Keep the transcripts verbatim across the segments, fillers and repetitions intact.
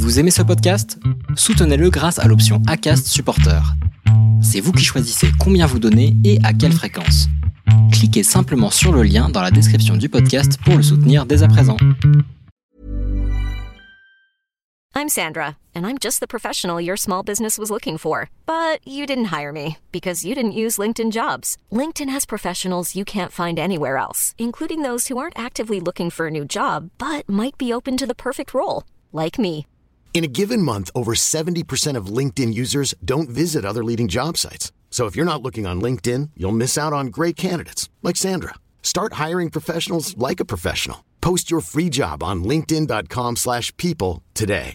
Vous aimez ce podcast ? Soutenez-le grâce à l'option Acast Supporter. C'est vous qui choisissez combien vous donnez et à quelle fréquence. Cliquez simplement sur le lien dans la description du podcast pour le soutenir dès à présent. I'm Sandra, and I'm just the professional your small business was looking for. But you didn't hire me because you didn't use LinkedIn Jobs. LinkedIn has professionals you can't find anywhere else, including those who aren't actively looking for a new job, but might be open to the perfect role, like me. In a given month, over seventy percent of LinkedIn users don't visit other leading job sites. So if you're not looking on LinkedIn, you'll miss out on great candidates like Sandra. Start hiring professionals like a professional. Post your free job on linkedin.com slash people today.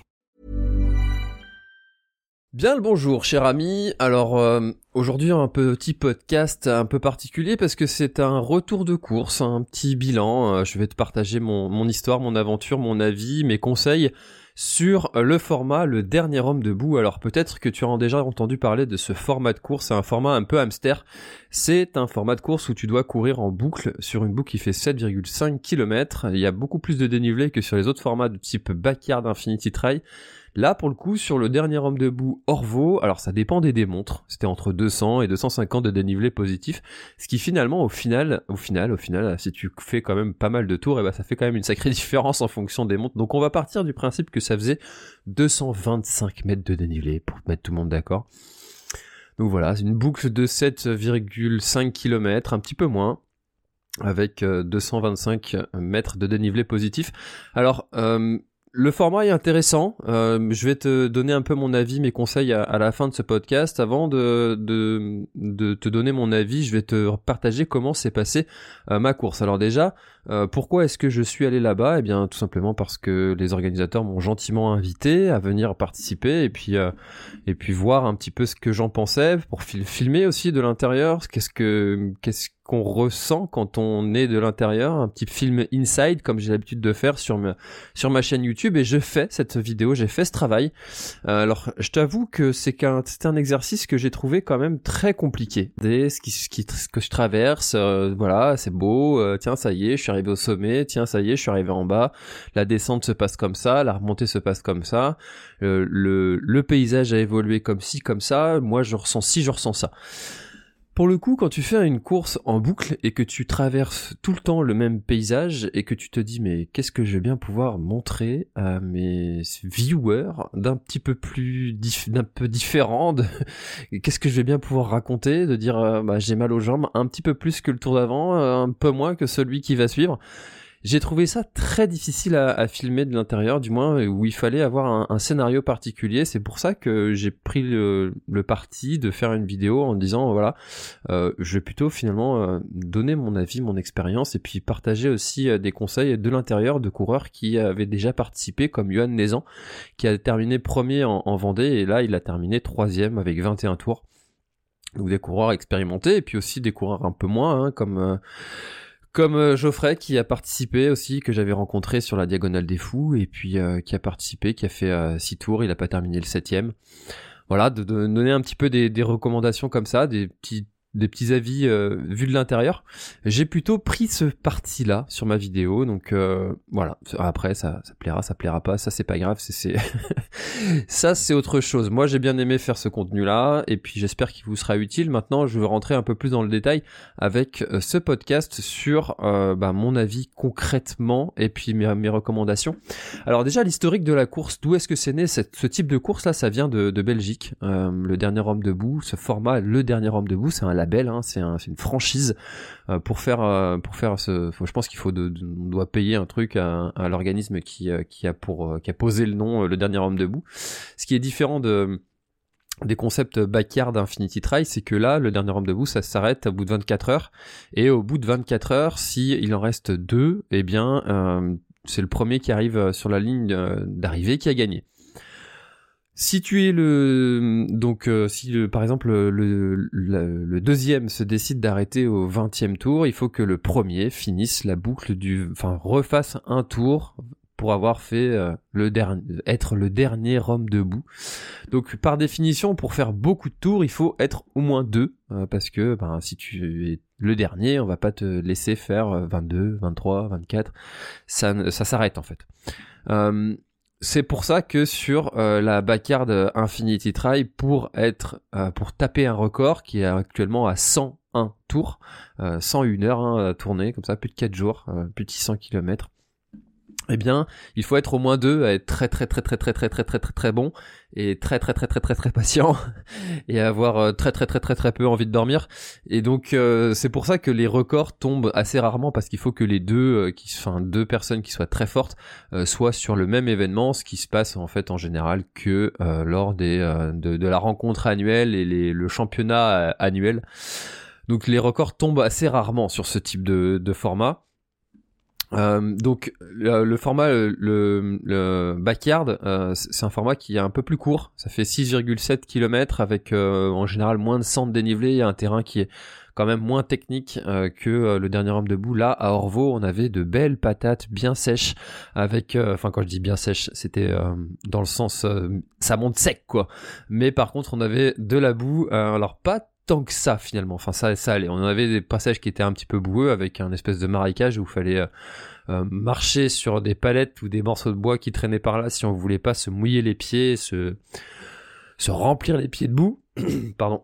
Bien le bonjour, cher ami. Alors euh, aujourd'hui un petit podcast un peu particulier parce que c'est un retour de course, un petit bilan. Euh, je vais te partager mon, mon histoire, mon aventure, mon avis, mes conseils sur le format Le Dernier Homme Debout. Alors peut-être que tu as déjà entendu parler de ce format de course, c'est un format un peu hamster. C'est un format de course où tu dois courir en boucle sur une boucle qui fait sept virgule cinq kilomètres. Il y a beaucoup plus de dénivelé que sur les autres formats de type Backyard Infinity Trail. Là, pour le coup, sur Le Dernier Homme Debout Orvo, alors ça dépend des démontres. C'était entre deux cents et deux cent cinquante de dénivelé positif. Ce qui finalement, au final, au final, au final, si tu fais quand même pas mal de tours, et ben ça fait quand même une sacrée différence en fonction des montres. Donc on va partir du principe que ça faisait deux cent vingt-cinq mètres de dénivelé pour mettre tout le monde d'accord. Donc voilà, c'est une boucle de sept virgule cinq kilomètres, un petit peu moins, avec deux cent vingt-cinq mètres de dénivelé positif. Alors, euh, le format est intéressant, euh, je vais te donner un peu mon avis, mes conseils à, à la fin de ce podcast. Avant de, de, de te donner mon avis, je vais te partager comment s'est passée euh, ma course. Alors déjà, euh, pourquoi est-ce que je suis allé là-bas ? Eh bien tout simplement parce que les organisateurs m'ont gentiment invité à venir participer et puis, euh, et puis voir un petit peu ce que j'en pensais, pour fil- filmer aussi de l'intérieur, qu'est-ce que... qu'est-ce qu'on ressent quand on est de l'intérieur, un petit film inside comme j'ai l'habitude de faire sur ma, sur ma chaîne YouTube, et je fais cette vidéo, j'ai fait ce travail. Euh, alors je t'avoue que c'est qu'un, c'était un exercice que j'ai trouvé quand même très compliqué. Des, ce, qui, ce, qui, ce que je traverse, euh, voilà, c'est beau, euh, tiens ça y est, je suis arrivé au sommet, tiens ça y est, je suis arrivé en bas, la descente se passe comme ça, la remontée se passe comme ça, euh, le, le paysage a évolué comme ci, comme ça, moi je ressens ci, je ressens ça. Pour le coup, quand tu fais une course en boucle et que tu traverses tout le temps le même paysage et que tu te dis mais qu'est-ce que je vais bien pouvoir montrer à mes viewers d'un petit peu plus dif- d'un peu différent, de... qu'est-ce que je vais bien pouvoir raconter, de dire euh, bah, j'ai mal aux jambes un petit peu plus que le tour d'avant, euh, un peu moins que celui qui va suivre. J'ai trouvé ça très difficile à, à filmer de l'intérieur, du moins, où il fallait avoir un, un scénario particulier. C'est pour ça que j'ai pris le, le parti de faire une vidéo en disant, voilà, euh, je vais plutôt finalement euh, donner mon avis, mon expérience, et puis partager aussi euh, des conseils de l'intérieur de coureurs qui avaient déjà participé, comme Johan Nézan, qui a terminé premier en, en Vendée, et là, il a terminé troisième avec vingt et un tours. Donc des coureurs expérimentés, et puis aussi des coureurs un peu moins, hein, comme... Euh, Comme euh, Geoffrey qui a participé aussi, que j'avais rencontré sur la Diagonale des Fous, et puis euh, qui a participé, qui a fait euh, six tours, il a pas terminé le septième. Voilà, de, de donner un petit peu des, des recommandations comme ça, des petits des petits avis euh, vus de l'intérieur. J'ai plutôt pris ce parti-là sur ma vidéo, donc euh, voilà. Après, ça, ça plaira, ça plaira pas, ça c'est pas grave, c'est, c'est... ça c'est autre chose. Moi j'ai bien aimé faire ce contenu-là, et puis j'espère qu'il vous sera utile. Maintenant, je vais rentrer un peu plus dans le détail avec euh, ce podcast sur euh, bah, mon avis concrètement, et puis mes, mes recommandations. Alors déjà, l'historique de la course, d'où est-ce que c'est né cette, ce type de course-là ? Ça vient de, de Belgique. Euh, le Dernier Homme Debout, ce format, Le Dernier Homme Debout, c'est un label, hein, c'est, un, c'est une franchise euh, pour faire euh, pour faire ce. Je pense qu'il faut de, de, on doit payer un truc à, à l'organisme qui euh, qui a pour euh, qui a posé le nom euh, Le Dernier Homme Debout. Ce qui est différent de des concepts Backyard Infinity Trail, c'est que là, Le Dernier Homme Debout, ça s'arrête au bout de vingt-quatre heures, et au bout de vingt-quatre heures, si il en reste deux, eh bien, euh, c'est le premier qui arrive sur la ligne euh, d'arrivée qui a gagné. Si tu es le donc euh, si le, par exemple le, le, le deuxième se décide d'arrêter au vingtième tour, il faut que le premier finisse la boucle du enfin refasse un tour pour avoir fait euh, le dernier être le dernier homme debout. Donc par définition, pour faire beaucoup de tours, il faut être au moins deux euh, parce que ben si tu es le dernier, on va pas te laisser faire vingt-deux, vingt-trois, vingt-quatre, ça ça s'arrête en fait. Euh, c'est pour ça que sur euh, la Backyard Infinity Try, pour être euh, pour taper un record qui est actuellement à cent un tours, euh, cent une heures hein, à tourner, comme ça, plus de quatre jours, euh, plus de six cents kilomètres. Eh bien, il faut être au moins deux, à être très très très très très très très très très très bon et très très très très très très patient et avoir très très très très très peu envie de dormir. Et donc euh, c'est pour ça que les records tombent assez rarement, parce qu'il faut que les deux, euh, qui, enfin deux personnes qui soient très fortes, euh, soient sur le même événement, ce qui se passe en fait en général que euh, lors des euh, de, de la rencontre annuelle et les, le championnat annuel. Donc les records tombent assez rarement sur ce type de, de format. Euh, donc le, le format le, le, le Backyard euh, c'est un format qui est un peu plus court, ça fait six virgule sept kilomètres avec euh, en général moins de centre dénivelé et un terrain qui est quand même moins technique euh, que euh, le dernier homme debout. Là à Orvault on avait de belles patates bien sèches avec euh, enfin quand je dis bien sèches c'était euh, dans le sens euh, ça monte sec quoi, mais par contre on avait de la boue, euh, alors pas tant que ça finalement, enfin ça ça allait, on avait des passages qui étaient un petit peu boueux avec un espèce de marécage où il fallait euh, euh, marcher sur des palettes ou des morceaux de bois qui traînaient par là si on voulait pas se mouiller les pieds, se se remplir les pieds de boue pardon.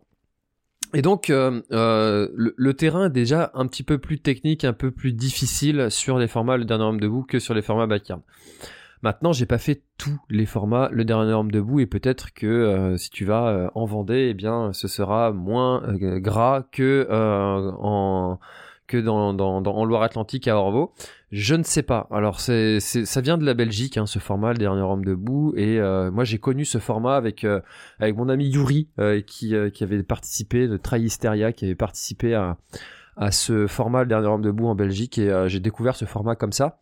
Et donc euh, euh, le, le terrain est déjà un petit peu plus technique, un peu plus difficile sur les formats le dernier homme debout que sur les formats Backyard. Maintenant, j'ai pas fait tous les formats le dernier homme debout, et peut-être que euh, si tu vas euh, en Vendée, eh bien, ce sera moins euh, gras que euh, en que dans, dans, dans en Loire-Atlantique à Orvault. Je ne sais pas. Alors c'est, c'est ça vient de la Belgique, hein, ce format, le dernier homme debout, et euh, moi j'ai connu ce format avec euh, avec mon ami Yuri euh, qui euh, qui avait participé de Trail Hysteria, qui avait participé à à ce format le dernier homme debout en Belgique, et euh, j'ai découvert ce format comme ça.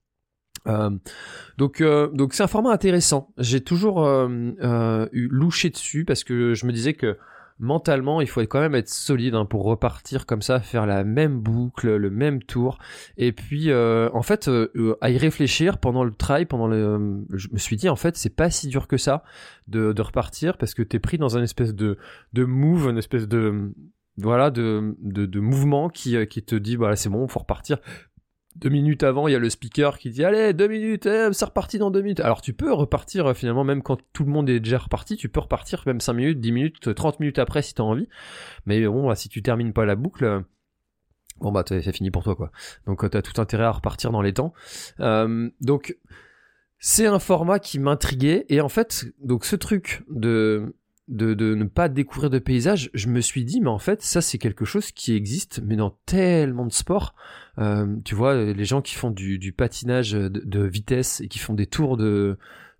Euh, donc euh, donc c'est un format intéressant. J'ai toujours euh, euh, eu louché dessus parce que je me disais que mentalement il faut quand même être solide hein, pour repartir comme ça, faire la même boucle, le même tour. Et puis euh, en fait euh, à y réfléchir pendant le trail, pendant le, euh, je me suis dit en fait c'est pas si dur que ça de, de repartir, parce que t'es pris dans une espèce de de move, une espèce de voilà de de, de mouvement qui qui te dit voilà c'est bon, faut repartir. Deux minutes avant, il y a le speaker qui dit « Allez, deux minutes, eh, c'est reparti dans deux minutes ». Alors tu peux repartir euh, finalement, même quand tout le monde est déjà reparti, tu peux repartir même cinq minutes, dix minutes, trente minutes après si t'as envie. Mais bon, bah, si tu termines pas la boucle, euh, bon bah c'est fini pour toi quoi. Donc euh, t'as tout intérêt à repartir dans les temps. Euh, donc c'est un format qui m'intriguait, et en fait, donc ce truc de... De, de ne pas découvrir de paysage, je me suis dit mais en fait ça c'est quelque chose qui existe mais dans tellement de sports. Euh, tu vois les gens qui font du, du patinage de, de vitesse et qui font des tours de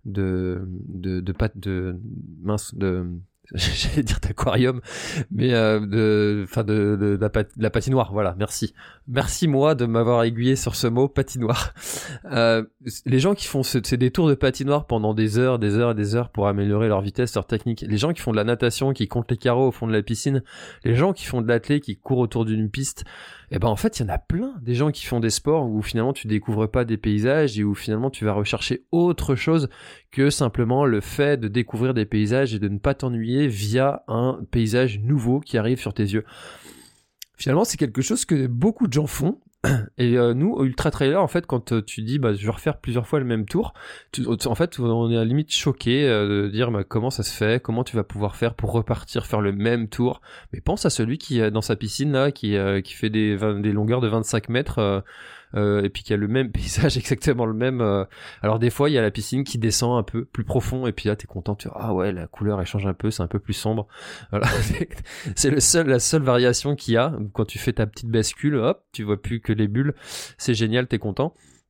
de de de, de, de mince de j'allais dire d'aquarium, mais euh, de, enfin de, de, de, la pat- de la patinoire, voilà, merci. Merci moi de m'avoir aiguillé sur ce mot patinoire. Euh, les gens qui font ce, c'est des tours de patinoire pendant des heures, des heures et des heures pour améliorer leur vitesse, leur technique. Les gens qui font de la natation, qui comptent les carreaux au fond de la piscine, les gens qui font de l'athlé, qui courent autour d'une piste. Et ben en fait il y en a plein, des gens qui font des sports où finalement tu découvres pas des paysages et où finalement tu vas rechercher autre chose que simplement le fait de découvrir des paysages et de ne pas t'ennuyer via un paysage nouveau qui arrive sur tes yeux. Finalement c'est quelque chose que beaucoup de gens font. Et euh, nous, ultra trailer, en fait, quand euh, tu dis, bah, je vais refaire plusieurs fois le même tour, tu, en fait, on est à la limite choqué euh, de dire, bah, comment ça se fait, comment tu vas pouvoir faire pour repartir faire le même tour. Mais pense à celui qui est dans sa piscine là, qui euh, qui fait des vingt, des longueurs de vingt-cinq mètres. Euh, Euh, et puis qu'il y a le même paysage, exactement le même. Euh... Alors des fois il y a la piscine qui descend un peu plus profond, et puis là t'es content, tu vois, ah ouais la couleur elle change un peu, c'est un peu plus sombre. Voilà. C'est le seul, la seule variation qu'il y a quand tu fais ta petite bascule, hop, tu vois plus que les bulles, c'est génial, t'es content.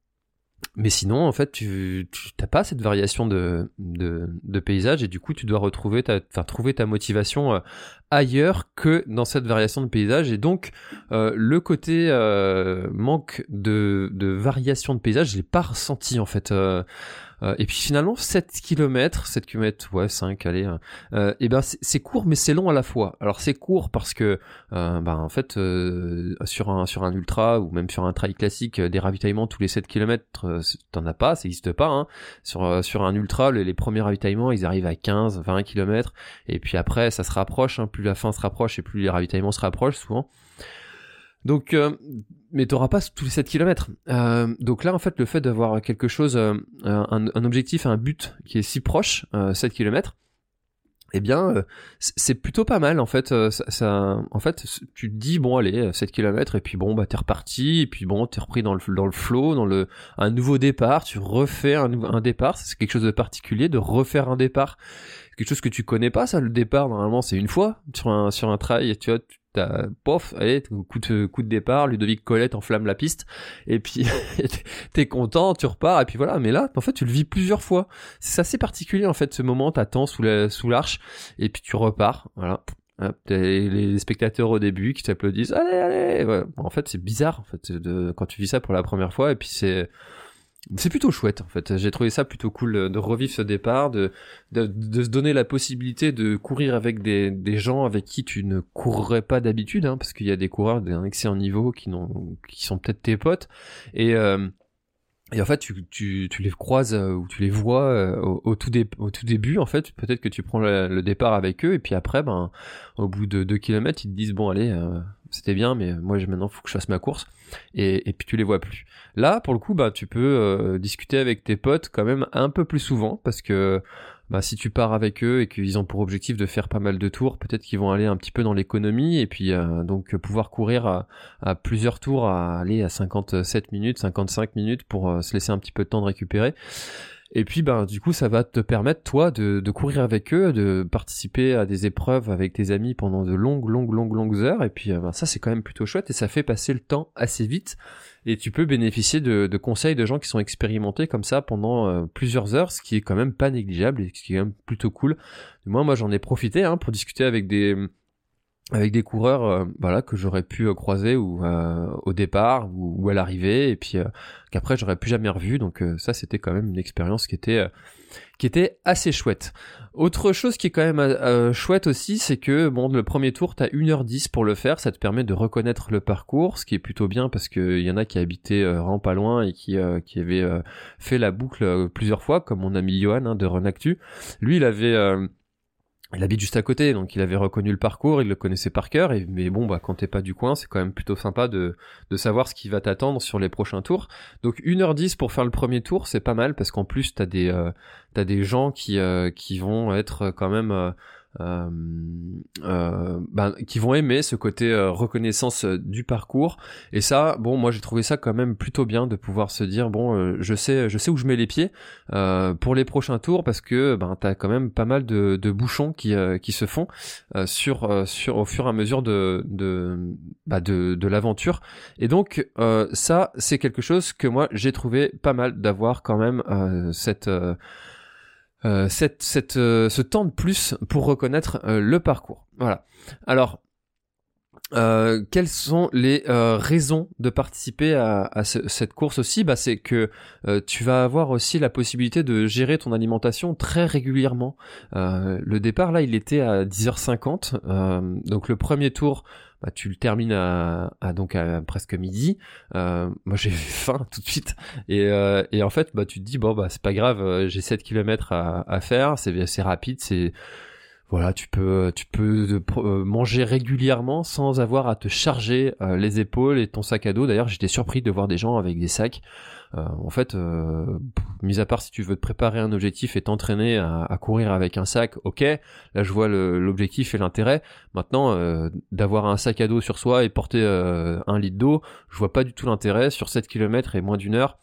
Mais sinon, en fait, tu, tu t'as pas cette variation de, de, de paysage, et du coup, tu dois retrouver ta, enfin, trouver ta motivation euh, ailleurs que dans cette variation de paysage. Et donc, euh, le côté euh, manque de, de variation de paysage, je l'ai pas ressenti en fait. Euh, Euh, et puis finalement sept kilomètres, sept kilomètres, ouais cinq, allez, euh, et ben c'est, c'est court mais c'est long à la fois. Alors c'est court parce que euh, ben en fait euh, sur un sur un ultra ou même sur un trail classique, des ravitaillements tous les sept kilomètres, euh, t'en as pas, ça existe pas hein. Sur euh, sur un ultra, les, les premiers ravitaillements, ils arrivent à quinze, vingt kilomètres, et puis après ça se rapproche hein, plus la fin se rapproche et plus les ravitaillements se rapprochent souvent. Donc, euh, mais t'auras pas tous les sept kilomètres. Euh, donc là, en fait, le fait d'avoir quelque chose, euh, un, un objectif, un but qui est si proche, euh, sept kilomètres, eh bien, euh, c'est plutôt pas mal, en fait. Euh, ça, ça, en fait, tu te dis, bon, allez, sept kilomètres, et puis bon, bah, t'es reparti, et puis bon, t'es repris dans le, dans le flow, dans le, un nouveau départ, tu refais un, un départ, c'est quelque chose de particulier, de refaire un départ. Quelque chose que tu connais pas, ça, le départ, normalement, c'est une fois, sur un, sur un trail, tu vois, tu t'as, pof, allez, coup de, coup de départ, Ludovic Colette enflamme la piste, et puis, t'es content, tu repars, et puis voilà. Mais là, en fait, tu le vis plusieurs fois. C'est assez particulier, en fait, ce moment, t'attends sous la, sous l'arche, et puis tu repars, voilà. Hop, t'as les spectateurs au début qui t'applaudissent, allez, allez, ouais. En fait, c'est bizarre, en fait, de, quand tu vis ça pour la première fois, et puis c'est, c'est plutôt chouette, en fait. J'ai trouvé ça plutôt cool de revivre ce départ, de, de, de se donner la possibilité de courir avec des, des gens avec qui tu ne courrais pas d'habitude, hein, parce qu'il y a des coureurs d'un excellent niveau qui n'ont, qui sont peut-être tes potes, et, euh, et en fait, tu, tu, tu les croises euh, ou tu les vois euh, au, au, tout dé, au tout début, en fait. Peut-être que tu prends le, le départ avec eux, et puis après, ben, au bout de deux kilomètres, ils te disent, bon, allez, euh, c'était bien, mais moi, maintenant, faut que je fasse ma course. Et, et puis, tu les vois plus. Là, pour le coup, bah, tu peux euh, discuter avec tes potes quand même un peu plus souvent, parce que bah, si tu pars avec eux et qu'ils ont pour objectif de faire pas mal de tours, peut-être qu'ils vont aller un petit peu dans l'économie, et puis euh, donc pouvoir courir à, à plusieurs tours, à aller à cinquante-sept minutes, cinquante-cinq minutes pour euh, se laisser un petit peu de temps de récupérer. Et puis, ben, du coup, ça va te permettre, toi, de, de courir avec eux, de participer à des épreuves avec tes amis pendant de longues, longues, longues, longues heures. Et puis, ben, ça, c'est quand même plutôt chouette, et ça fait passer le temps assez vite. Et tu peux bénéficier de, de conseils de gens qui sont expérimentés comme ça pendant euh, plusieurs heures, ce qui est quand même pas négligeable et ce qui est quand même plutôt cool. Moi, moi, j'en ai profité, hein, pour discuter avec des avec des coureurs, euh, voilà, que j'aurais pu euh, croiser ou euh, au départ ou, ou à l'arrivée, et puis euh, qu'après j'aurais plus jamais revu. Donc euh, ça, c'était quand même une expérience qui était euh, qui était assez chouette. Autre chose qui est quand même euh, chouette aussi, c'est que bon, le premier tour, t'as une heure dix pour le faire, ça te permet de reconnaître le parcours, ce qui est plutôt bien parce que il y en a qui habitaient euh, vraiment pas loin et qui euh, qui avaient euh, fait la boucle euh, plusieurs fois, comme mon ami Johan, hein, de Renactu. Lui, il avait euh, il habite juste à côté, donc il avait reconnu le parcours, il le connaissait par cœur, et, mais bon, bah, quand t'es pas du coin, c'est quand même plutôt sympa de, de savoir ce qui va t'attendre sur les prochains tours. Donc une heure dix pour faire le premier tour, c'est pas mal, parce qu'en plus, t'as des, euh, t'as des gens qui, euh, qui vont être quand même, euh, euh, euh, ben, qui vont aimer ce côté euh, reconnaissance euh, du parcours. Et ça, bon, moi j'ai trouvé ça quand même plutôt bien de pouvoir se dire, bon, euh, je sais, je sais où je mets les pieds euh, pour les prochains tours, parce que ben t'as quand même pas mal de, de bouchons qui euh, qui se font euh, sur euh, sur au fur et à mesure de de bah de, de l'aventure. Et donc euh, ça, c'est quelque chose que moi j'ai trouvé pas mal d'avoir quand même euh, cette euh, Euh, cette, cette, euh, ce temps de plus pour reconnaître euh, le parcours. Voilà. Alors, euh, quelles sont les euh, raisons de participer à, à ce, cette course aussi ? Bah, c'est que euh, tu vas avoir aussi la possibilité de gérer ton alimentation très régulièrement. Euh, le départ, là, il était à dix heures cinquante. Euh, donc, le premier tour, bah, tu le termines à, à donc à presque midi. Euh, moi j'ai faim tout de suite, et, euh, et en fait bah tu te dis bon bah c'est pas grave, euh, j'ai sept kilomètres à, à faire, c'est c'est rapide, c'est voilà, tu peux tu peux euh, manger régulièrement sans avoir à te charger euh, les épaules et ton sac à dos. D'ailleurs, j'étais surpris de voir des gens avec des sacs. Euh, en fait, euh, mis à part si tu veux te préparer un objectif et t'entraîner à, à courir avec un sac, ok, là je vois le, l'objectif et l'intérêt. Maintenant, euh, d'avoir un sac à dos sur soi et porter euh, un litre d'eau, je vois pas du tout l'intérêt. Sur sept kilomètres et moins d'une heure,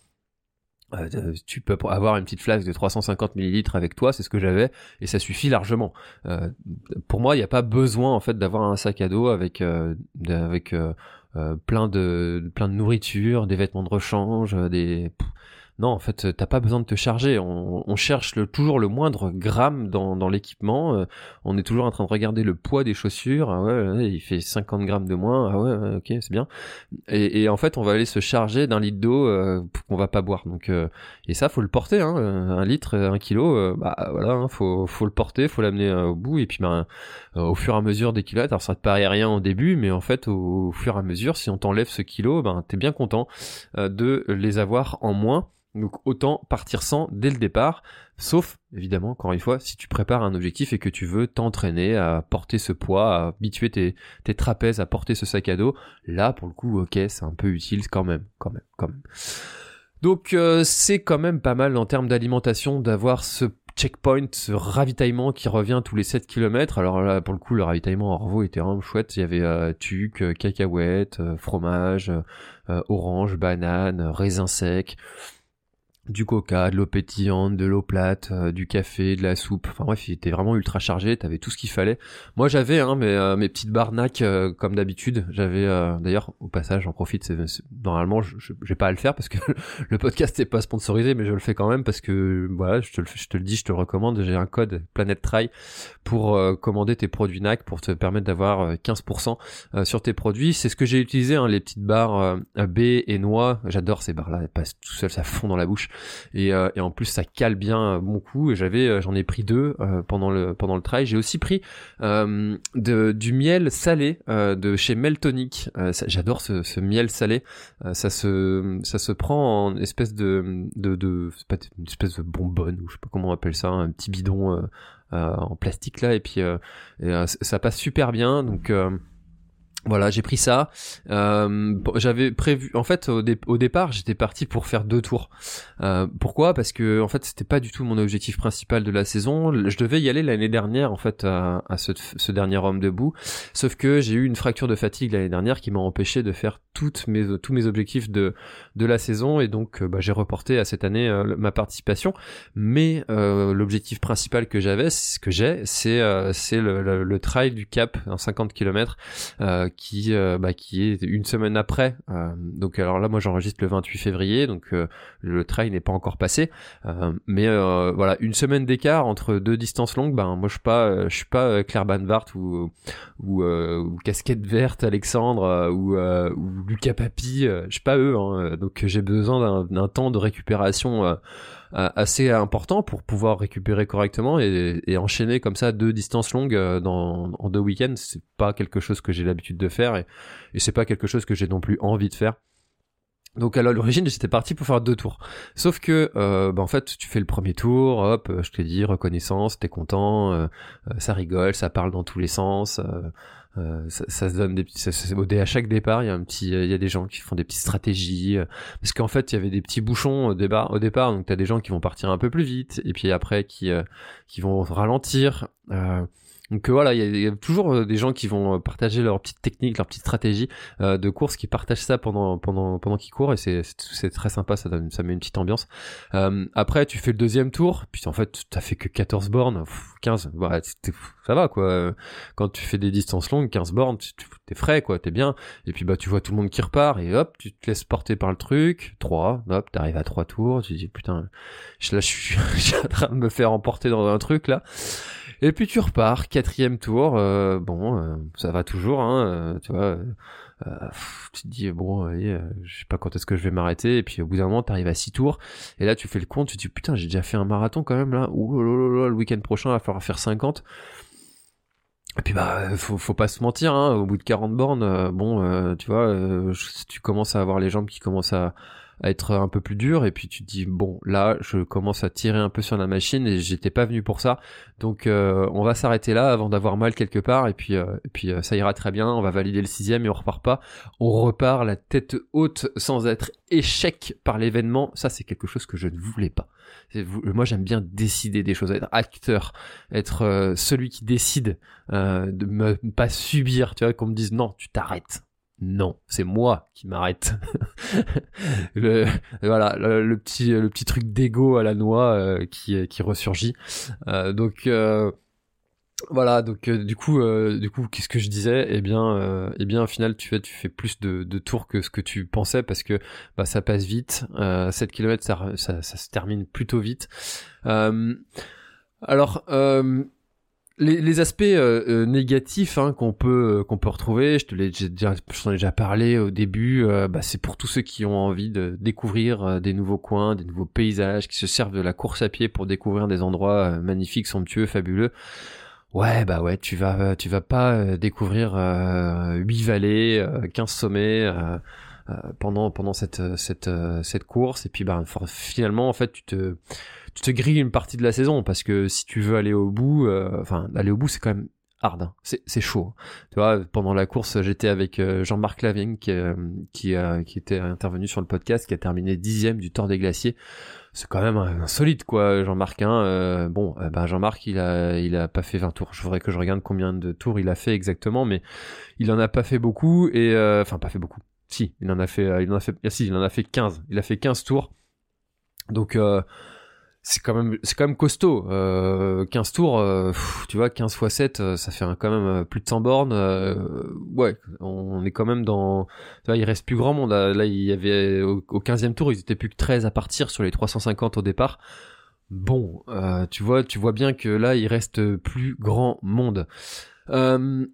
Euh, tu peux avoir une petite flasque de trois cent cinquante millilitres avec toi, c'est ce que j'avais, et ça suffit largement. Euh, pour moi, il n'y a pas besoin en fait d'avoir un sac à dos avec euh, avec euh, euh, plein de plein de nourriture, des vêtements de rechange, des Pff, non, en fait, t'as pas besoin de te charger. On, on cherche le, toujours le moindre gramme dans, dans l'équipement. Euh, on est toujours en train de regarder le poids des chaussures. Ah ouais, ouais, il fait cinquante grammes de moins. Ah ouais, ouais, ok, c'est bien. Et, et en fait, on va aller se charger d'un litre d'eau euh, qu'on va pas boire. Donc, euh, et ça, faut le porter. Hein, un litre, un kilo. Euh, bah voilà, hein, faut, faut le porter, faut l'amener euh, au bout. Et puis, ben, euh, au fur et à mesure des kilomètres, alors ça te paraît rien au début, mais en fait, au, au fur et à mesure, si on t'enlève ce kilo, ben, t'es bien content euh, de les avoir en moins. Donc autant partir sans dès le départ. Sauf, évidemment, encore une fois, si tu prépares un objectif et que tu veux t'entraîner à porter ce poids, à habituer tes, tes trapèzes à porter ce sac à dos, là, pour le coup, ok, c'est un peu utile quand même, quand même, quand même. Donc, euh, c'est quand même pas mal en termes d'alimentation d'avoir ce checkpoint, ce ravitaillement qui revient tous les sept kilomètres. Alors là, pour le coup, le ravitaillement en Orvo était vraiment chouette. Il y avait euh, tuc, euh, cacahuètes, euh, fromage, euh, orange, banane, raisin sec, du coca, de l'eau pétillante, de l'eau plate, euh, du café, de la soupe. Enfin bref, il était vraiment ultra chargé, t'avais tout ce qu'il fallait. Moi j'avais hein, mes, euh, mes petites barnaques euh, comme d'habitude. J'avais euh, d'ailleurs au passage, j'en profite, c'est, c'est, normalement je, je, j'ai pas à le faire parce que le podcast n'est pas sponsorisé, mais je le fais quand même parce que voilà, je te le, je te le dis, je te le recommande. J'ai un code Planet Try pour euh, commander tes produits N A C pour te permettre d'avoir euh, quinze pour cent euh, sur tes produits. C'est ce que j'ai utilisé, hein, les petites barres euh, baie et noix. J'adore ces barres-là, elles passent tout seul, ça fond dans la bouche. Et, euh, et en plus ça cale bien mon coup. Et j'avais, euh, j'en ai pris deux euh, pendant le pendant le trail. J'ai aussi pris euh, de, du miel salé euh, de chez Meltonic. Euh, ça, j'adore ce, ce miel salé. Euh, ça se ça se prend en espèce de de, de c'est pas une espèce de bonbonne ou je sais pas comment on appelle ça, un petit bidon euh, euh, en plastique là. Et puis euh, et, euh, ça passe super bien. Donc euh, voilà, j'ai pris ça. Euh, j'avais prévu, en fait, au, dé- au départ, j'étais parti pour faire deux tours. Euh, pourquoi ? Parce que, en fait, c'était pas du tout mon objectif principal de la saison. Je devais y aller l'année dernière, en fait, à, à ce, ce dernier homme debout. Sauf que j'ai eu une fracture de fatigue l'année dernière qui m'a empêché de faire toutes mes, tous mes objectifs de, de la saison. Et donc, bah, j'ai reporté à cette année euh, ma participation. Mais euh, l'objectif principal que j'avais, ce que j'ai, c'est, euh, c'est le, le, le trail du Cap, un cinquante kilomètres. Euh, qui euh, bah qui est une semaine après euh, donc alors là moi j'enregistre le vingt-huit février donc euh, le trail n'est pas encore passé euh, mais euh, voilà une semaine d'écart entre deux distances longues. Ben moi je suis pas euh, je suis pas euh, Claire Banvart ou ou, euh, ou Casquette Verte Alexandre euh, ou euh, ou Lucas Papi, euh, je suis pas eux hein, donc j'ai besoin d'un, d'un temps de récupération euh, assez important pour pouvoir récupérer correctement et, et enchaîner comme ça deux distances longues dans, en deux week-ends. C'est pas quelque chose que j'ai l'habitude de faire et, et c'est pas quelque chose que j'ai non plus envie de faire. Donc à l'origine j'étais parti pour faire deux tours, sauf que euh, bah en fait tu fais le premier tour, hop, je t'ai dit reconnaissance, t'es content, euh, ça rigole, ça parle dans tous les sens. Euh, Euh, ça, ça se donne des petits, ça, ça, à chaque départ il y a un petit, il y a des gens qui font des petites stratégies euh, parce qu'en fait il y avait des petits bouchons au départ, au départ donc t'as des gens qui vont partir un peu plus vite et puis après qui euh, qui vont ralentir. Euh, Donc voilà, il y, y a toujours des gens qui vont partager leurs petites techniques, leurs petites stratégies euh, de course, qui partagent ça pendant pendant pendant qu'ils courent et c'est, c'est c'est très sympa, ça donne, ça met une petite ambiance. Euh, après, tu fais le deuxième tour, puis en fait, t'as fait que quatorze bornes, pff, quinze, bah, ça va quoi. Quand tu fais des distances longues, quinze bornes, tu, t'es frais quoi, t'es bien. Et puis bah tu vois tout le monde qui repart et hop, tu te laisses porter par le truc. trois, hop, t'arrives à trois tours, tu te dis putain, là je suis, je suis en train de me faire emporter dans un truc là. Et puis tu repars, quatrième tour, euh, bon, euh, ça va toujours, hein, euh, tu vois, euh, pff, tu te dis, bon, allez, euh, je sais pas quand est-ce que je vais m'arrêter, et puis au bout d'un moment, t'arrives à six tours, et là tu fais le compte, tu te dis, putain, j'ai déjà fait un marathon quand même, là, ouh là là là, le week-end prochain, il va falloir faire cinquante. Et puis bah, faut, faut pas se mentir, hein, au bout de quarante bornes, euh, bon, euh, tu vois, euh, tu commences à avoir les jambes qui commencent à... à être un peu plus dur et puis tu te dis bon là je commence à tirer un peu sur la machine et j'étais pas venu pour ça donc euh, on va s'arrêter là avant d'avoir mal quelque part et puis euh, et puis euh, ça ira très bien, on va valider le sixième et on repart pas, on repart la tête haute sans être échec par l'événement. Ça c'est quelque chose que je ne voulais pas. C'est, moi j'aime bien décider des choses, être acteur, être euh, celui qui décide, euh, de me pas subir, tu vois, qu'on me dise non tu t'arrêtes. Non, c'est moi qui m'arrête. le, voilà, le, le petit, le petit truc d'ego à la noix euh, qui, qui ressurgit. Euh, donc euh, voilà, donc euh, du coup, euh, du coup, qu'est-ce que je disais ? Eh bien, euh, eh bien, au final, tu fais, tu fais plus de, de tours que ce que tu pensais parce que bah ça passe vite. Euh, sept kilomètres, ça, ça, ça se termine plutôt vite. Euh, alors. Euh, Les, les aspects euh, euh, négatifs hein, qu'on peut euh, qu'on peut retrouver, je te l'ai j'ai déjà, je t'en ai déjà parlé au début. Euh, bah, c'est pour tous ceux qui ont envie de découvrir euh, des nouveaux coins, des nouveaux paysages, qui se servent de la course à pied pour découvrir des endroits euh, magnifiques, somptueux, fabuleux. Ouais, bah ouais, tu vas tu vas pas euh, découvrir euh, huit vallées, euh, quinze sommets. Euh, Euh, pendant pendant cette cette euh, cette course et puis bah for- finalement en fait tu te tu te grilles une partie de la saison, parce que si tu veux aller au bout, enfin euh, aller au bout c'est quand même hard, hein. c'est c'est chaud. Tu vois, pendant la course, j'étais avec euh, Jean-Marc Lavigne qui euh, qui, euh, qui était intervenu sur le podcast, qui a terminé dixième du Tour des Glaciers. C'est quand même un, un solide quoi, Jean-Marc. Hein. Euh, bon, euh, ben Jean-Marc, il a il a pas fait vingt tours. Je voudrais que je regarde combien de tours il a fait exactement, mais il en a pas fait beaucoup et enfin euh, pas fait beaucoup. Si, il en a fait, euh, il en a fait, ah, si, il en a fait quinze. Il a fait quinze tours. Donc euh, c'est quand même c'est quand même costaud. Euh, quinze tours, euh, pff, tu vois, quinze fois sept, euh, ça fait un, quand même plus de cent bornes. Euh, ouais, on est quand même dans... Tu vois, il reste plus grand monde. Là, il y avait au, au quinzième tour, ils étaient plus que treize à partir sur les trois cent cinquante au départ. Bon, euh, tu vois, tu vois bien que là, il reste plus grand monde. Euh,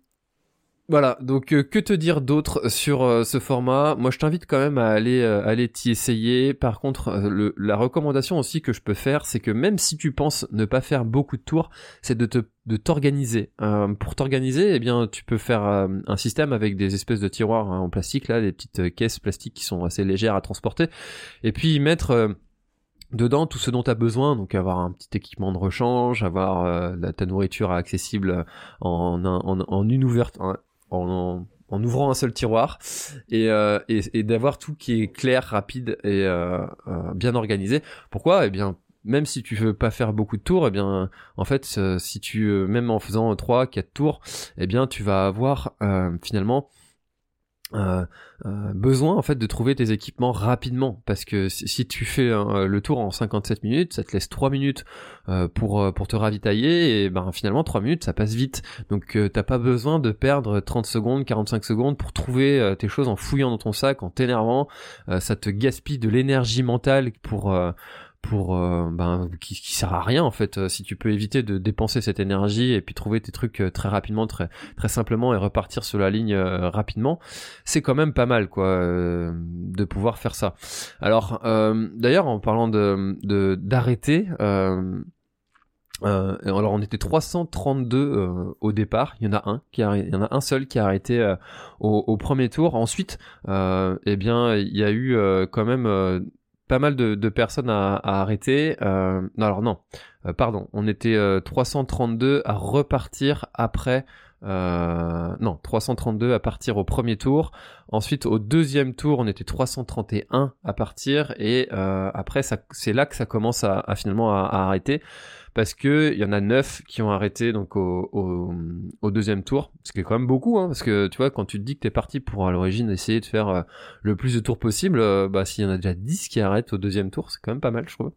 Voilà, donc euh, que te dire d'autre sur euh, ce format ? Moi, je t'invite quand même à aller euh, aller t'y essayer. Par contre, euh, le, la recommandation aussi que je peux faire, c'est que même si tu penses ne pas faire beaucoup de tours, c'est de te de t'organiser. Euh, pour t'organiser, eh bien, tu peux faire euh, un système avec des espèces de tiroirs hein, en plastique, là, des petites euh, caisses plastiques qui sont assez légères à transporter, et puis y mettre euh, dedans tout ce dont tu as besoin, donc avoir un petit équipement de rechange, avoir euh, la, ta nourriture accessible en en, en, en une ouverte. En, En, en ouvrant un seul tiroir et, euh, et, et d'avoir tout qui est clair, rapide et euh, euh, bien organisé. Pourquoi ? Eh bien, même si tu veux pas faire beaucoup de tours, eh bien, en fait, euh, si tu, euh, même en faisant trois, quatre tours, eh bien, tu vas avoir euh, finalement Euh, euh, besoin en fait de trouver tes équipements rapidement, parce que si, si tu fais euh, le tour en cinquante-sept minutes, ça te laisse trois minutes euh, pour euh, pour te ravitailler, et ben finalement trois minutes ça passe vite, donc euh, t'as pas besoin de perdre trente secondes, quarante-cinq secondes pour trouver euh, tes choses en fouillant dans ton sac, en t'énervant. Euh, ça te gaspille de l'énergie mentale pour euh, pour euh, ben qui, qui sert à rien en fait. Si tu peux éviter de dépenser cette énergie et puis trouver tes trucs très rapidement, très très simplement, et repartir sur la ligne euh, rapidement, c'est quand même pas mal quoi euh, de pouvoir faire ça. Alors euh, d'ailleurs, en parlant de de d'arrêter, euh, Euh, alors on était trois cent trente-deux euh, au départ, il y en a un qui a, il y en a un seul qui a arrêté euh, au, au premier tour. Ensuite, euh, eh bien il y a eu euh, quand même euh, pas mal de, de personnes à, à arrêter. Euh, non, alors non, euh, pardon, on était euh, trois cent trente-deux à repartir après. Euh, non, trois cent trente-deux à partir au premier tour. Ensuite, au deuxième tour, on était trois cent trente et un à partir, et euh, après, ça, c'est là que ça commence à, à finalement à, à arrêter, parce que il y en a neuf qui ont arrêté donc au, au, au deuxième tour, ce qui est quand même beaucoup, hein, parce que tu vois, quand tu te dis que t'es parti pour à l'origine essayer de faire euh, le plus de tours possible, euh, bah s'il y en a déjà dix qui arrêtent au deuxième tour, c'est quand même pas mal, je trouve.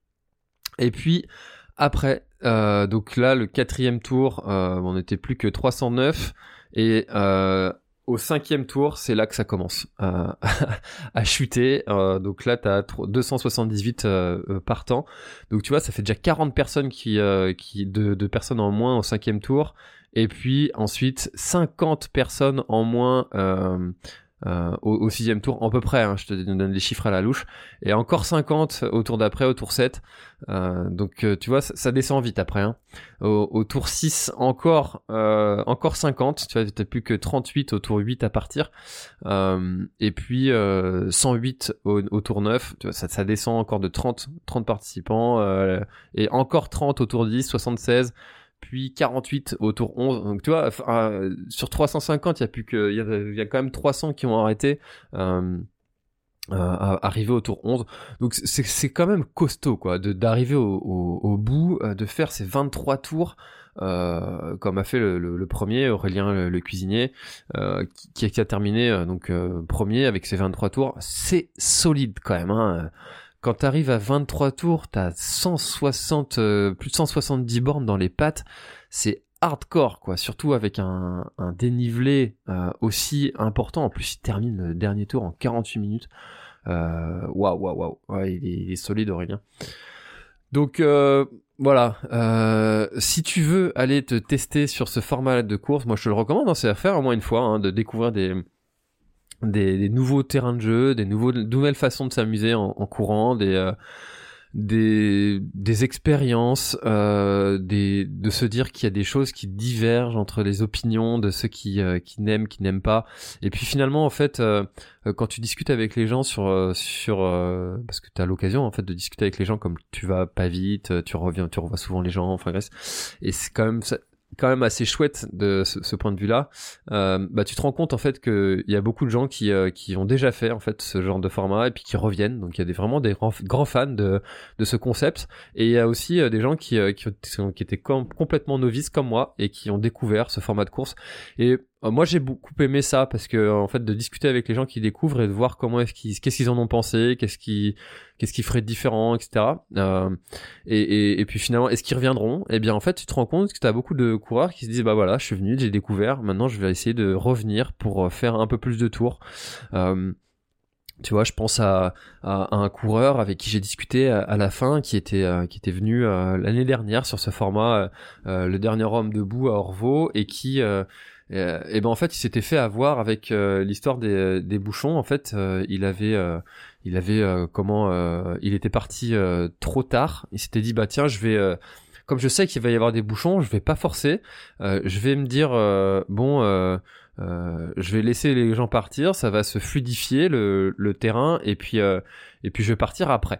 Et puis après, euh, donc là, le quatrième tour, euh, on n'était plus que trois cent neuf, et euh, au cinquième tour, c'est là que ça commence euh, à chuter. Euh, donc là, t'as deux cent soixante-dix-huit euh, partants. Donc tu vois, ça fait déjà quarante personnes qui, euh, qui de, de personnes en moins au cinquième tour. Et puis ensuite, cinquante personnes en moins euh, euh, au, au sixième tour, à peu près. Hein, je te donne les chiffres à la louche. Et encore cinquante au tour d'après, au tour sept. Euh, donc euh, tu vois, ça, ça descend vite après. Hein. Au, au tour six, encore euh, encore cinquante. Tu vois, t'as plus que trente-huit au tour huit à partir. Euh, et puis euh, cent huit au, au tour neuf. Tu vois, ça, ça descend encore de trente, trente participants. Euh, et encore trente au tour dix, soixante-seize. Puis quarante-huit au tour onze. Donc tu vois, euh, sur trois cent cinquante, il y a plus que, il y a, il y a quand même trois cents qui ont arrêté. Euh, Euh, arriver au tour onze, donc c'est c'est quand même costaud quoi, de d'arriver au, au, au bout, euh, de faire ces vingt-trois tours, euh, comme a fait le, le, le premier Aurélien le, le cuisinier, euh, qui, qui a terminé euh, donc euh, premier avec ses vingt-trois tours. C'est solide quand même. Hein. Quand t'arrives à vingt-trois tours, t'as cent soixante, euh, plus de cent soixante-dix bornes dans les pattes. C'est hardcore quoi, surtout avec un, un dénivelé euh, aussi important. En plus, il termine le dernier tour en quarante-huit minutes. Waouh, waouh, waouh. Ouais, il est, il est solide, Aurélien. Donc euh, voilà. Euh, si tu veux aller te tester sur ce format de course, moi je te le recommande. Hein, c'est à faire au moins une fois, hein, de découvrir des Des, des nouveaux terrains de jeu, des nouveaux, nouvelles façons de s'amuser en, en courant, des, euh, des des expériences, euh, des de se dire qu'il y a des choses qui divergent entre les opinions de ceux qui euh, qui n'aiment, qui n'aiment pas. Et puis finalement, en fait, euh, quand tu discutes avec les gens sur euh, sur euh, parce que tu as l'occasion en fait de discuter avec les gens, comme tu vas pas vite, tu reviens, tu revois souvent les gens, enfin bref, et c'est quand même ça, quand même assez chouette de ce, ce point de vue-là. Euh, bah tu te rends compte en fait que il y a beaucoup de gens qui euh, qui ont déjà fait en fait ce genre de format et puis qui reviennent. Donc il y a des vraiment des grands, grands fans de de ce concept, et il y a aussi euh, des gens qui euh, qui, qui étaient com- complètement novices comme moi et qui ont découvert ce format de course. Et euh, moi j'ai beaucoup aimé ça parce que en fait de discuter avec les gens qui découvrent et de voir comment est-ce qu'ils qu'est-ce qu'ils en ont pensé, qu'est-ce qui qu'est-ce qu'ils feraient de différent, et cetera. Euh, et, et, et puis finalement, est-ce qu'ils reviendront? Eh bien, en fait, tu te rends compte que tu as beaucoup de coureurs qui se disent, bah voilà, je suis venu, j'ai découvert, maintenant je vais essayer de revenir pour faire un peu plus de tours. Euh, tu vois, je pense à, à, à un coureur avec qui j'ai discuté à, à la fin, qui était euh, qui était venu euh, l'année dernière sur ce format, euh, le dernier homme debout à Orvaux, et qui euh, et, et ben en fait, il s'était fait avoir avec euh, l'histoire des, des bouchons. En fait, euh, il avait euh, il avait euh, comment euh, il était parti euh, trop tard. Il s'était dit bah tiens, je vais euh, comme je sais qu'il va y avoir des bouchons, je vais pas forcer. Euh, je vais me dire euh, bon. Euh, Euh, je vais laisser les gens partir, ça va se fluidifier le, le terrain, et puis euh, et puis je vais partir après.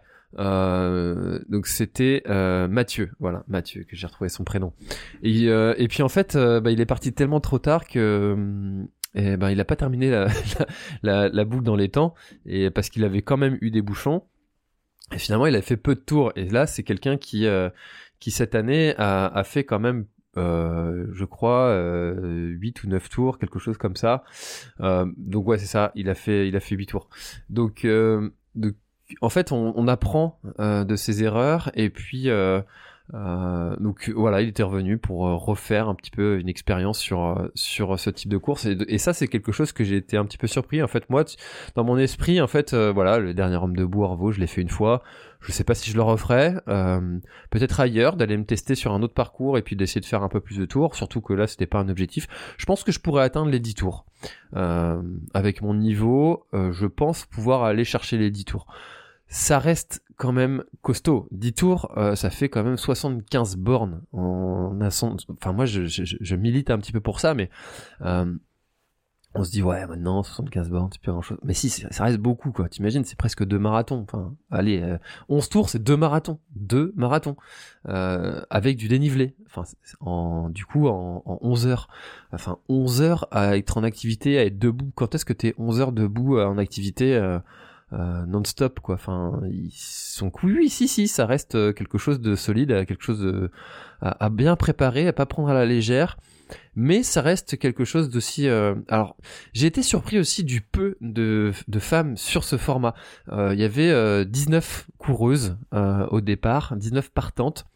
Euh, donc c'était euh, Mathieu, voilà Mathieu, que j'ai retrouvé son prénom. Et euh, et puis en fait, euh, bah, il est parti tellement trop tard que et ben il a pas terminé la, la, la, la boucle dans les temps, et parce qu'il avait quand même eu des bouchons. Et finalement, il a fait peu de tours. Et là, c'est quelqu'un qui euh, qui cette année a, a fait quand même Euh, je crois euh, huit ou neuf tours, quelque chose comme ça. Euh, donc ouais, c'est ça, il a fait il a fait huit tours. Donc euh, de, en fait, on, on apprend euh, de ses erreurs, et puis euh, euh, donc voilà, il était revenu pour euh, refaire un petit peu une expérience sur euh, sur ce type de course, et, et ça c'est quelque chose que j'ai été un petit peu surpris en fait. Moi, t- dans mon esprit en fait, euh, voilà, le dernier homme debout à Orvaux, je l'ai fait une fois. Je sais pas si je le referai, euh, peut-être ailleurs, d'aller me tester sur un autre parcours et puis d'essayer de faire un peu plus de tours, surtout que là c'était pas un objectif. Je pense que je pourrais atteindre les dix tours. Euh, avec mon niveau, euh, je pense pouvoir aller chercher les dix tours. Ça reste quand même costaud. dix tours, euh, ça fait quand même soixante-quinze bornes. On a son... Enfin moi je, je, je milite un petit peu pour ça, mais... Euh, on se dit ouais maintenant soixante-quinze bornes c'est plus grand chose, mais si ça reste beaucoup quoi. T'imagines, c'est presque deux marathons. Enfin allez, euh, onze tours c'est deux marathons, deux marathons euh, avec du dénivelé. Enfin en du coup en, en onze heures, enfin onze heures à être en activité, à être debout. Quand est-ce que t'es onze heures debout euh, en activité euh, euh, non-stop quoi. Enfin ils sont cool. Oui si si ça reste quelque chose de solide, quelque chose de, à, à bien préparer, à pas prendre à la légère. Mais ça reste quelque chose d'aussi... Euh... Alors, j'ai été surpris aussi du peu de, de femmes sur ce format. Euh, il y avait euh, dix-neuf coureuses euh, au départ, dix-neuf partantes.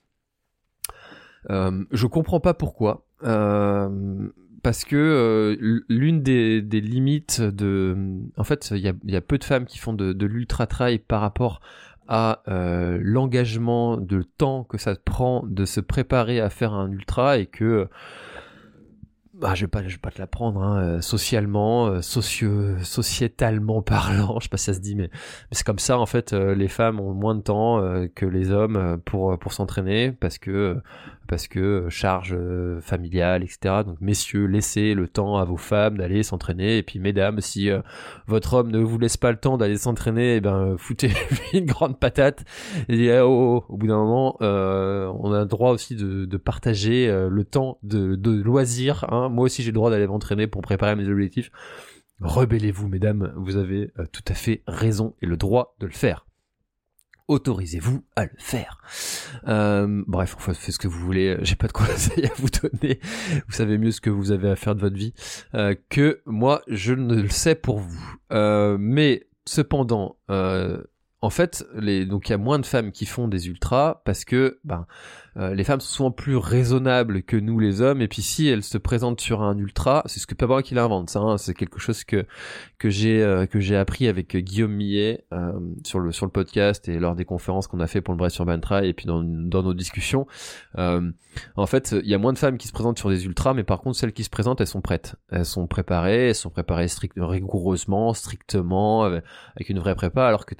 Euh, je comprends pas pourquoi. Euh, parce que euh, l'une des, des limites de... En fait, il y a, il y a peu de femmes qui font de, de l'ultra-trail par rapport à euh, l'engagement, de temps que ça prend de se préparer à faire un ultra, et que... Bah, je vais pas, je vais pas te l'apprendre, hein, socialement, euh, socio, sociétalement parlant, je sais pas si ça se dit, mais, mais c'est comme ça, en fait, euh, les femmes ont moins de temps euh, que les hommes euh, pour, pour s'entraîner, parce que, parce que charge euh, familiale, et cetera. Donc, messieurs, laissez le temps à vos femmes d'aller s'entraîner, et puis, mesdames, si euh, votre homme ne vous laisse pas le temps d'aller s'entraîner, eh ben, foutez-lui une grande patate, et eh, oh, oh, au bout d'un moment, euh, on a le droit aussi de, de partager euh, le temps de, de loisirs, hein. Moi aussi j'ai le droit d'aller m'entraîner pour préparer mes objectifs. Rebellez-vous mesdames, vous avez euh, tout à fait raison et le droit de le faire. Autorisez-vous à le faire. Euh, bref, enfin, faites ce que vous voulez, j'ai pas de conseils à vous donner, vous savez mieux ce que vous avez à faire de votre vie euh, que moi je ne le sais pour vous. Euh, mais cependant, euh, en fait, les, donc il y a moins de femmes qui font des ultras parce que ben, euh, les femmes sont souvent plus raisonnables que nous les hommes, et puis si elles se présentent sur un ultra, c'est ce que pas moi qui l'invente, ça, hein, c'est quelque chose que que j'ai euh, que j'ai appris avec Guillaume Millet euh, sur le sur le podcast et lors des conférences qu'on a fait pour le Brest Urban Trail, et puis dans dans nos discussions. Euh, en fait, il y a moins de femmes qui se présentent sur des ultras, mais par contre celles qui se présentent, elles sont prêtes, elles sont préparées, elles sont préparées strict, rigoureusement, strictement, avec une vraie prépa, alors que t'as beaucoup d'hommes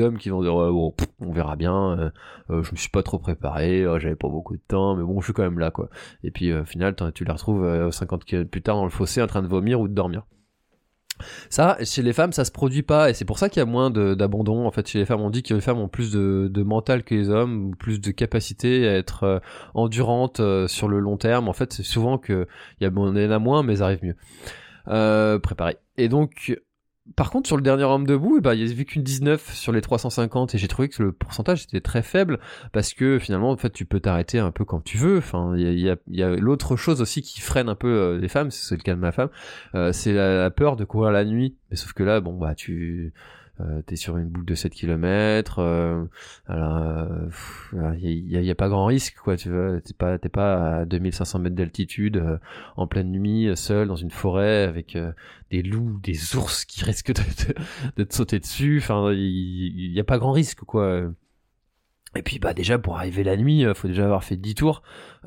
hommes qui vont dire ouais, bon, pff, on verra bien, euh, euh, je me suis pas trop préparé, euh, j'avais pas beaucoup de temps, mais bon, je suis quand même là, quoi. Et puis euh, au final, tu les retrouves euh, cinquante kilomètres plus tard dans le fossé en train de vomir ou de dormir. Ça, chez les femmes, ça se produit pas, et c'est pour ça qu'il y a moins de, d'abandon. En fait, chez les femmes, on dit que les femmes ont plus de, de mental que les hommes, plus de capacité à être euh, endurantes euh, sur le long terme. En fait, c'est souvent que il y a, bon, il y en a moins, mais ça arrive mieux. Euh, préparé. Et donc, par contre, sur le dernier homme debout, eh ben, il y avait qu'une dix-neuf sur les trois cent cinquante, et j'ai trouvé que le pourcentage était très faible, parce que finalement, en fait, tu peux t'arrêter un peu quand tu veux. Enfin, il y a, il y a, il y a l'autre chose aussi qui freine un peu euh, les femmes, c'est le cas de ma femme, euh, c'est la, la peur de courir la nuit. Mais sauf que là, bon, bah, tu... Euh, t'es sur une boucle de sept kilomètres, euh, alors il euh, y, a, y a pas grand risque, quoi, tu vois, t'es pas t'es pas à deux mille cinq cents mètres d'altitude, euh, en pleine nuit, seul dans une forêt avec euh, des loups, des ours qui risquent de, de, de te sauter dessus. Enfin, il y a pas grand risque, quoi. Et puis bah déjà pour arriver la nuit, faut déjà avoir fait dix tours.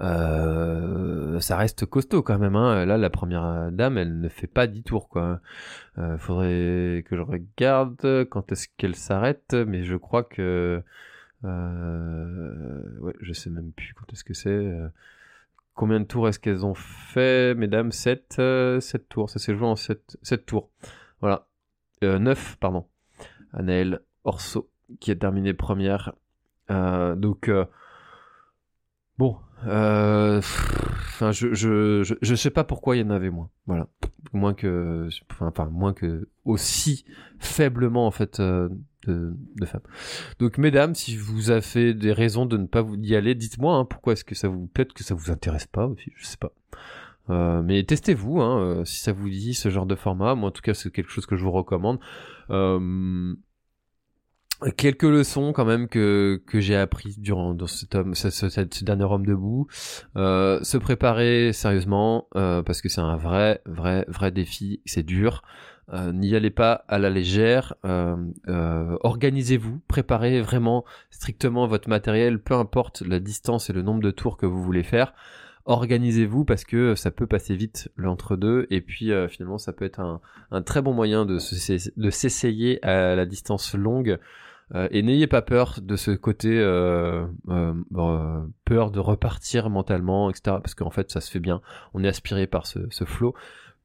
Euh, ça reste costaud quand même, hein. Là, la première dame, elle ne fait pas dix tours, quoi. Euh, faudrait que je regarde quand est-ce qu'elle s'arrête, mais je crois que euh... ouais, je sais même plus quand est-ce que c'est. Combien de tours est-ce qu'elles ont fait, mesdames? sept, euh, sept tours. Ça s'est joué en sept, sept tours. Voilà. Euh, neuf, pardon. Anaëlle Orso qui a terminé première. Euh, donc euh, bon, euh, enfin je je je je sais pas pourquoi il y en avait moins, voilà, moins que enfin, enfin moins que aussi faiblement en fait euh, de de femmes. Donc mesdames, si vous avez fait des raisons de ne pas vous y aller, dites-moi hein, pourquoi est-ce que ça vous peut-être que ça vous intéresse pas aussi, je sais pas. Euh, mais testez-vous hein, euh, si ça vous dit ce genre de format. Moi en tout cas c'est quelque chose que je vous recommande. Euh, Quelques leçons quand même que que j'ai appris durant dans cet homme ce, ce, ce dernier homme debout. Euh, se préparer sérieusement euh, parce que c'est un vrai vrai vrai défi, c'est dur. Euh, n'y allez pas à la légère. Euh, euh, organisez-vous, préparez vraiment strictement votre matériel, peu importe la distance et le nombre de tours que vous voulez faire. Organisez-vous parce que ça peut passer vite l'entre-deux et puis euh, finalement ça peut être un, un très bon moyen de, se, de s'essayer à la distance longue. Euh, et n'ayez pas peur de ce côté euh, euh, euh, peur de repartir mentalement, et cetera. Parce qu'en fait, ça se fait bien. On est aspiré par ce, ce flow.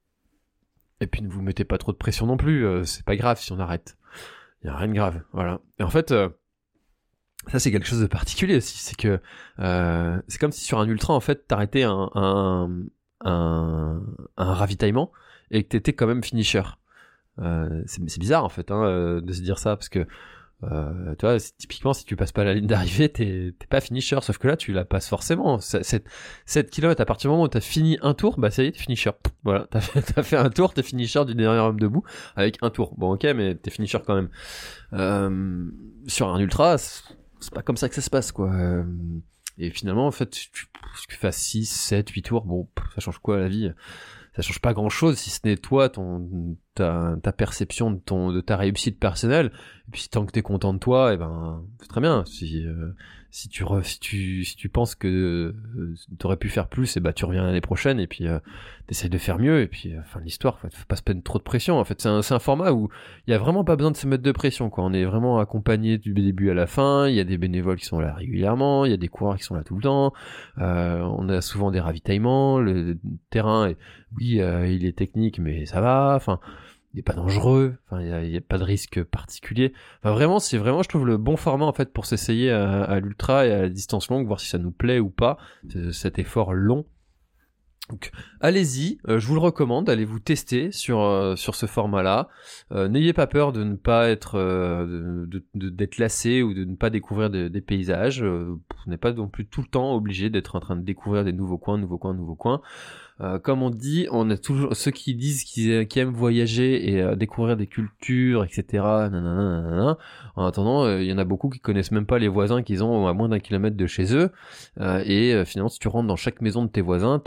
Et puis ne vous mettez pas trop de pression non plus. Euh, c'est pas grave si on arrête. Il y a rien de grave. Voilà. Et en fait, euh, ça c'est quelque chose de particulier aussi. C'est que euh, c'est comme si sur un ultra, en fait, t'arrêtais un, un, un, un ravitaillement et que t'étais quand même finisher. Euh, c'est, c'est bizarre en fait hein, de se dire ça parce que Euh, tu vois, typiquement si tu passes pas la ligne d'arrivée t'es, t'es pas finisher, sauf que là tu la passes forcément. sept kilomètres à partir du moment où t'as fini un tour, bah ça y est t'es finisher, voilà, t'as fait, t'as fait un tour, t'es finisher du dernier homme debout avec un tour, bon ok mais t'es finisher quand même. Euh, sur un ultra c'est, c'est pas comme ça que ça se passe quoi. Euh, et finalement en fait tu, tu fais six, sept, huit tours, bon ça change quoi à la vie? Ça change pas grand chose si ce n'est toi, ton, ta, ta perception de ton, de ta réussite personnelle. Et puis tant que t'es content de toi, et eh ben, c'est très bien. Si, euh, si tu, re, si tu, si tu penses que euh, t'aurais pu faire plus, et ben, tu reviens l'année prochaine et puis, euh, t'essayes de faire mieux et puis, euh, fin de l'histoire, faut, faut pas se mettre trop de pression. En fait, c'est un, c'est un format où il y a vraiment pas besoin de se mettre de pression, quoi. On est vraiment accompagné du début à la fin. Il y a des bénévoles qui sont là régulièrement. Il y a des coureurs qui sont là tout le temps. Euh, on a souvent des ravitaillements. Le terrain est, oui, euh, il est technique, mais ça va. Enfin, il n'est pas dangereux. Enfin, il y a, il y a pas de risque particulier. Enfin, vraiment, c'est vraiment, je trouve, le bon format en fait pour s'essayer à, à l'ultra et à la distance longue, voir si ça nous plaît ou pas. Cet effort long. Donc, allez-y, euh, je vous le recommande, allez vous tester sur euh, sur ce format-là. Euh, n'ayez pas peur de ne pas être euh, de, de, d'être lassé ou de ne pas découvrir de, des paysages. Euh, vous n'êtes pas non plus tout le temps obligé d'être en train de découvrir des nouveaux coins, nouveaux coins, nouveaux coins. Euh, comme on dit, on a toujours ceux qui disent qu'ils, qu'ils aiment voyager et euh, découvrir des cultures, et cetera. Nanana, nanana. En attendant, il euh, y en a beaucoup qui connaissent même pas les voisins qu'ils ont à moins d'un kilomètre de chez eux. Euh, et euh, finalement, si tu rentres dans chaque maison de tes voisins, t'as euh,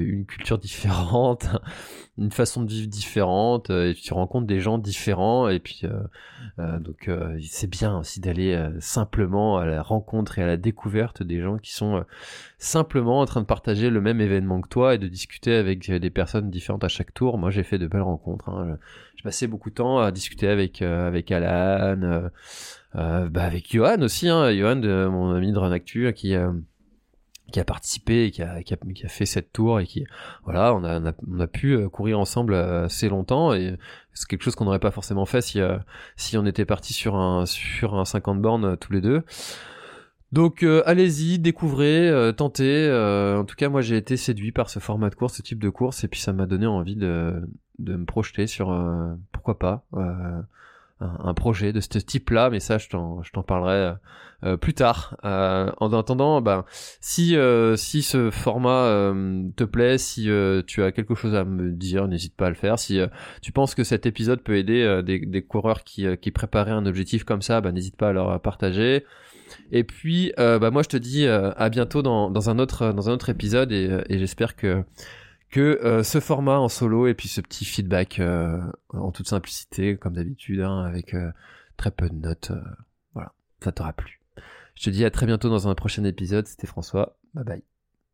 une culture différente, une façon de vivre différente, et tu rencontres des gens différents, et puis euh, euh, donc euh, c'est bien aussi d'aller euh, simplement à la rencontre et à la découverte des gens qui sont euh, simplement en train de partager le même événement que toi et de discuter avec des personnes différentes à chaque tour. Moi j'ai fait de belles rencontres, hein. J'ai passé beaucoup de temps à discuter avec euh, avec Alan, euh, euh, bah avec Johan aussi, hein, Johan de mon ami de Runactu qui euh, qui a participé et qui a, qui a, qui a fait cette tour et qui, voilà, on a, on a, on a pu courir ensemble assez longtemps et c'est quelque chose qu'on n'aurait pas forcément fait si, euh, si on était parti sur un, sur un cinquante bornes tous les deux. Donc, euh, allez-y, découvrez, euh, tentez, euh, en tout cas, moi, j'ai été séduit par ce format de course, ce type de course, et puis ça m'a donné envie de, de me projeter sur, euh, pourquoi pas, euh, un, un projet de ce type-là, mais ça, je t'en, je t'en parlerai euh, plus tard. Euh, en attendant, ben, si euh, si ce format euh, te plaît, si euh, tu as quelque chose à me dire, n'hésite pas à le faire. Si euh, tu penses que cet épisode peut aider euh, des, des coureurs qui euh, qui préparaient un objectif comme ça, ben n'hésite pas à leur partager. Et puis, euh, bah moi, je te dis euh, à bientôt dans dans un autre dans un autre épisode et, et j'espère que que euh, ce format en solo et puis ce petit feedback euh, en toute simplicité, comme d'habitude, hein, avec euh, très peu de notes, euh, voilà, ça t'aura plu. Je te dis à très bientôt dans un prochain épisode. C'était François. Bye bye.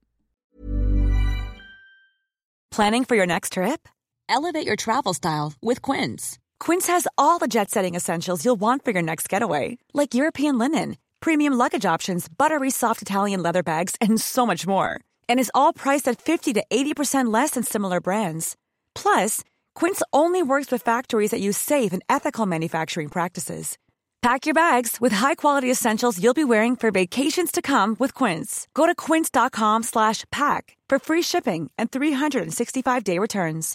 Planning for your next trip? Elevate your travel style with Quince. Quince has all the jet-setting essentials you'll want for your next getaway, like European linen, premium luggage options, buttery soft Italian leather bags, and so much more. And is all priced at fifty to eighty percent less than similar brands. Plus, Quince only works with factories that use safe and ethical manufacturing practices. Pack your bags with high-quality essentials you'll be wearing for vacations to come with Quince. Go to quince.com slash pack for free shipping and three sixty-five day returns.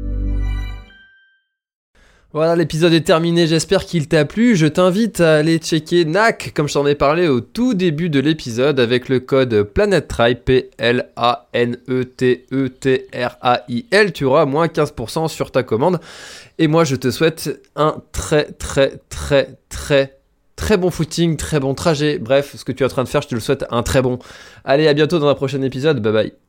Voilà, l'épisode est terminé, j'espère qu'il t'a plu. Je t'invite à aller checker N A C, comme je t'en ai parlé au tout début de l'épisode, avec le code PLANETRAIL, P L A N E T E T R A I L. Tu auras moins quinze pour cent sur ta commande. Et moi, je te souhaite un très, très, très, très, très bon footing, très bon trajet. Bref, ce que tu es en train de faire, je te le souhaite un très bon. Allez, à bientôt dans un prochain épisode. Bye bye.